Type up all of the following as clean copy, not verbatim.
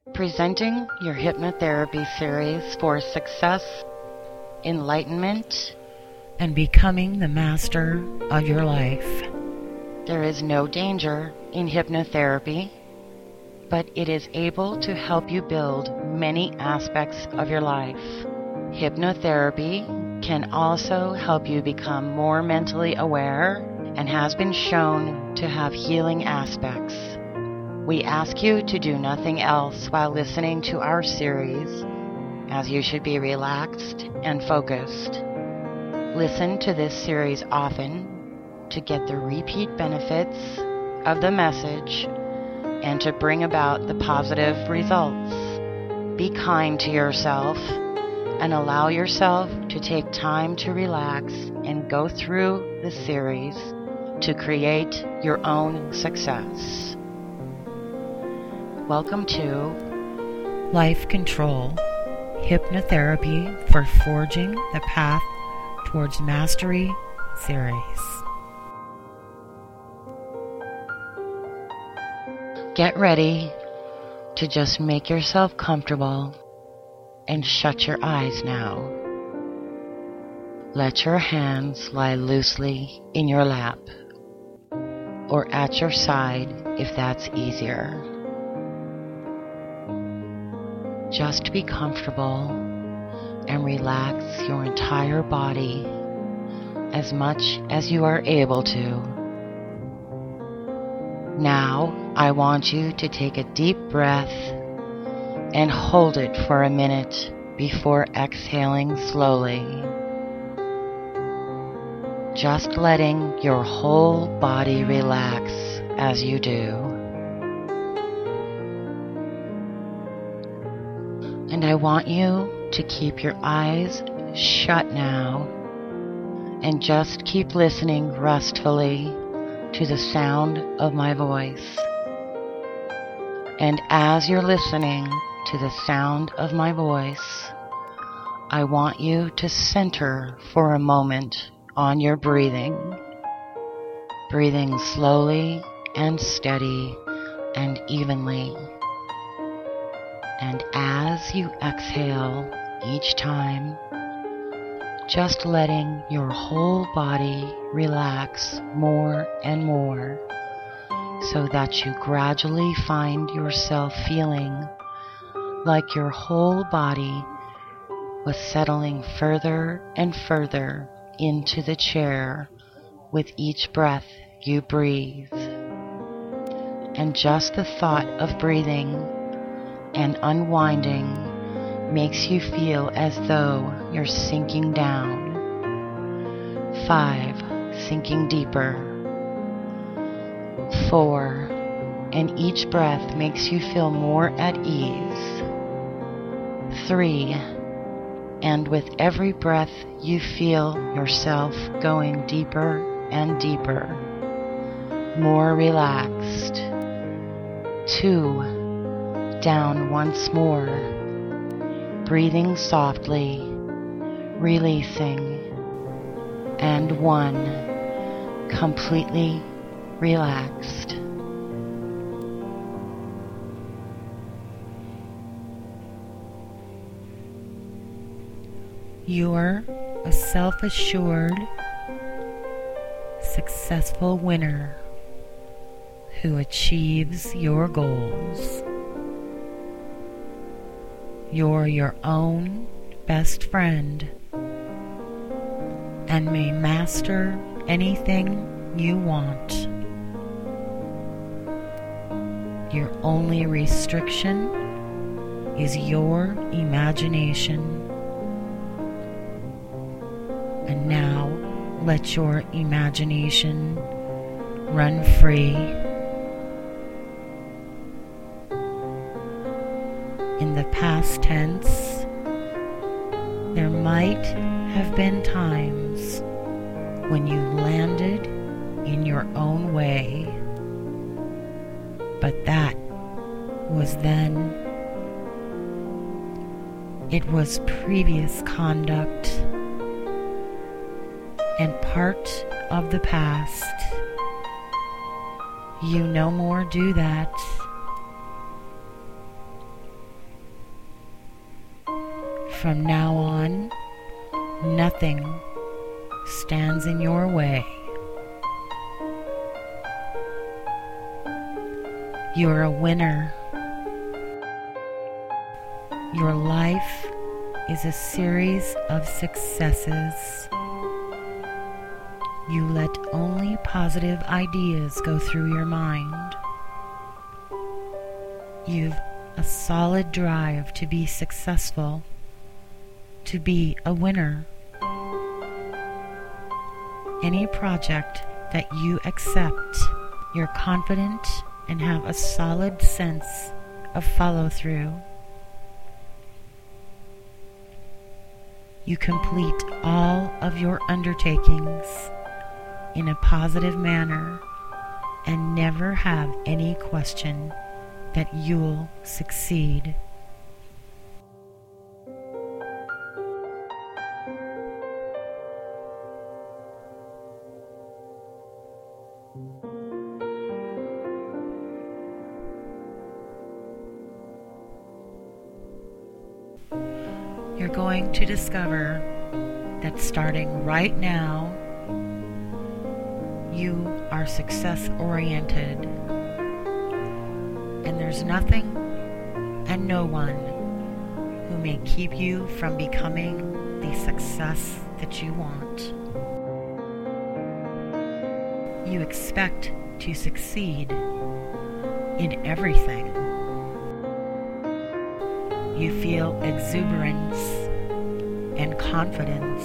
presenting your hypnotherapy series for success, enlightenment, and becoming the master of your life. There is no danger in hypnotherapy, but it is able to help you build many aspects of your life. Hypnotherapy can also help you become more mentally aware and has been shown to have healing aspects. We ask you to do nothing else while listening to our series, as you should be relaxed and focused. Listen to this series often to get the repeat benefits of the message and to bring about the positive results. Be kind to yourself and allow yourself to take time to relax and go through the series to create your own success. Welcome to Life Control, Hypnotherapy for Forging the Path Towards Mastery series. Get ready to just make yourself comfortable and shut your eyes now. Let your hands lie loosely in your lap or at your side if that's easier. Just be comfortable and relax your entire body as much as you are able to. Now, I want you to take a deep breath and hold it for a minute before exhaling slowly. Just letting your whole body relax as you do. And I want you to keep your eyes shut now and just keep listening restfully to the sound of my voice. And as you're listening to the sound of my voice, I want you to center for a moment on your breathing. Breathing slowly and steady and evenly. And as you exhale each time, just letting your whole body relax more and more so that you gradually find yourself feeling like your whole body was settling further and further into the chair with each breath you breathe. And just the thought of breathing and unwinding makes you feel as though you're sinking down. 5, sinking deeper. 4, and each breath makes you feel more at ease. 3, and with every breath you feel yourself going deeper and deeper, more relaxed. 2, down once more, breathing softly, releasing, and 1, completely relaxed. You're a self-assured, successful winner who achieves your goals. You're your own best friend and may master anything you want. Your only restriction is your imagination. And now let your imagination run free. In the past tense, there might have been times when you landed in your own way, but that was then. It was previous conduct and part of the past. You no more do that. From now on, nothing stands in your way. You're a winner. Your life is a series of successes. You let only positive ideas go through your mind. You've a solid drive to be successful, to be a winner. Any project that you accept, you're confident and have a solid sense of follow-through. You complete all of your undertakings in a positive manner and never have any question that you'll succeed. You're going to discover that starting right now, you are success-oriented, and there's nothing and no one who may keep you from becoming the success that you want. You expect to succeed in everything. You feel exuberance and confidence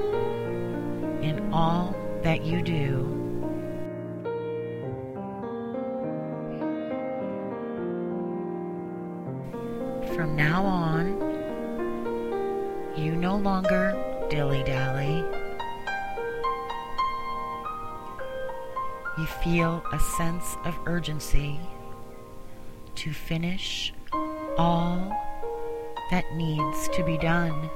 in all that you do. From now on, you no longer dilly-dally. You feel a sense of urgency to finish all that needs to be done.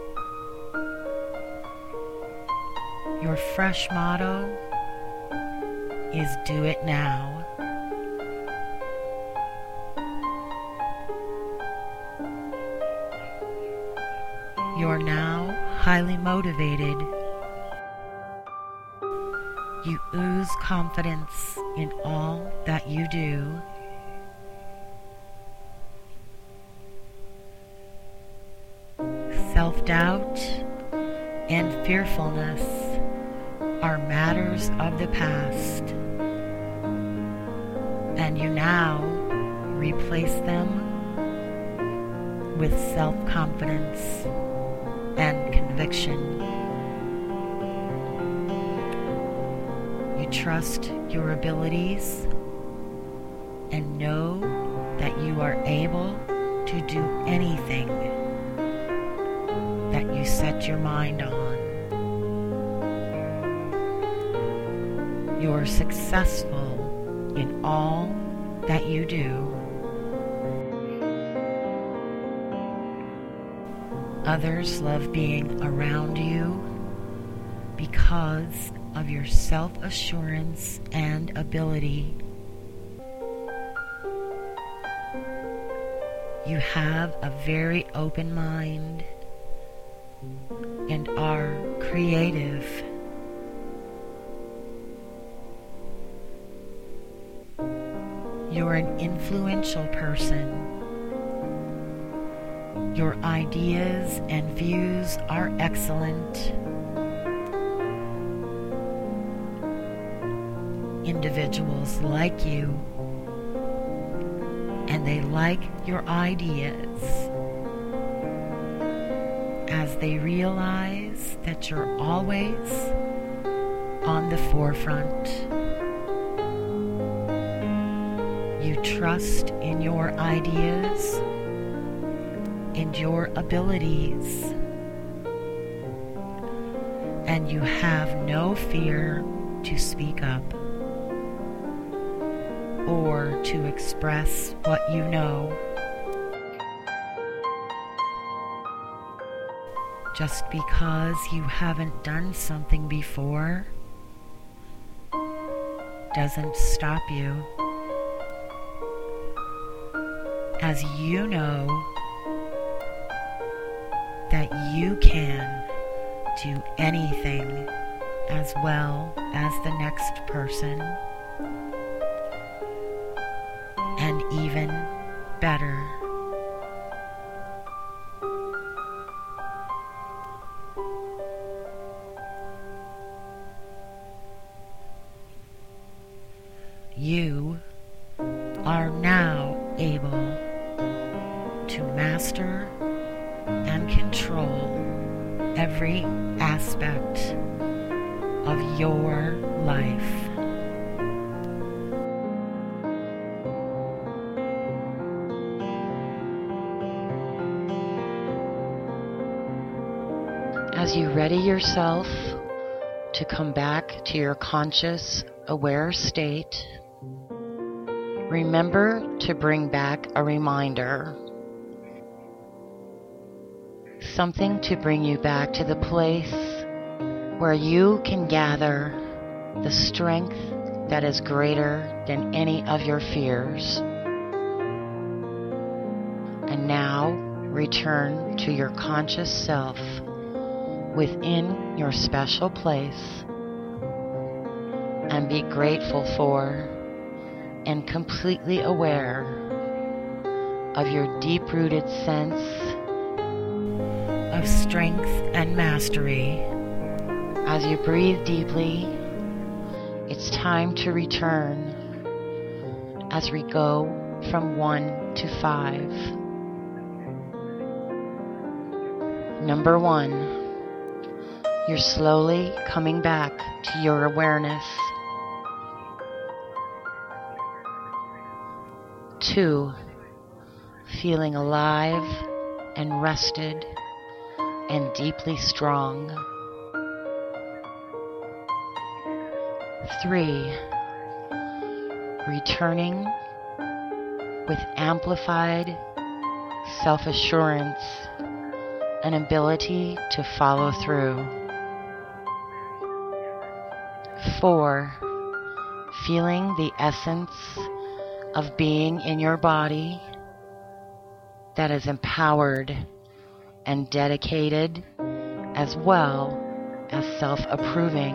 Your fresh motto is "Do it now." You're now highly motivated. You ooze confidence in all that you do. Self-doubt and fearfulness are matters of the past, and you now replace them with self-confidence and conviction. You trust your abilities and know that you are able to do anything that you set your mind on. You're successful in all that you do. Others love being around you because of your self-assurance and ability. You have a very open mind and are creative. You're an influential person. Your ideas and views are excellent. Individuals like you, and they like your ideas as they realize that you're always on the forefront. You trust in your ideas and your abilities, and you have no fear to speak up or to express what you know. Just because you haven't done something before doesn't stop you. As you know, you can do anything as well as the next person, and even better. You are now able to master and control every aspect of your life. As you ready yourself to come back to your conscious, aware state, remember to bring back a reminder. Something to bring you back to the place where you can gather the strength that is greater than any of your fears. And now return to your conscious self within your special place and be grateful for and completely aware of your deep-rooted sense of strength and mastery. As you breathe deeply, it's time to return as we go from 1 to 5. Number 1, you're slowly coming back to your awareness. 2, feeling alive and rested and deeply strong. 3, returning with amplified self-assurance and ability to follow through. 4, feeling the essence of being in your body that is empowered and dedicated as well as self-approving,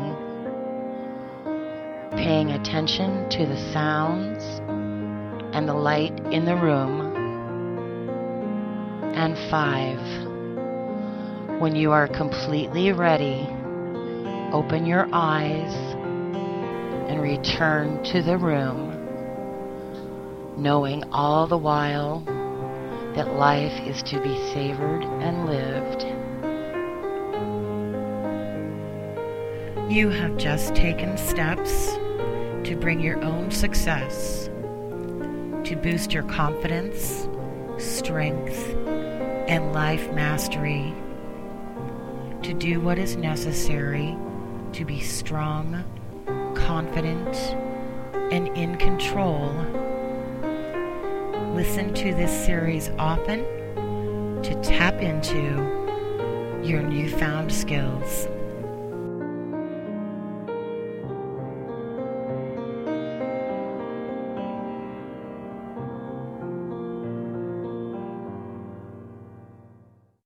paying attention to the sounds and the light in the room. And 5, when you are completely ready, open your eyes and return to the room, knowing all the while that life is to be savored and lived. You have just taken steps to bring your own success, to boost your confidence, strength, and life mastery, to do what is necessary to be strong, confident, and in control. Listen to this series often to tap into your newfound skills.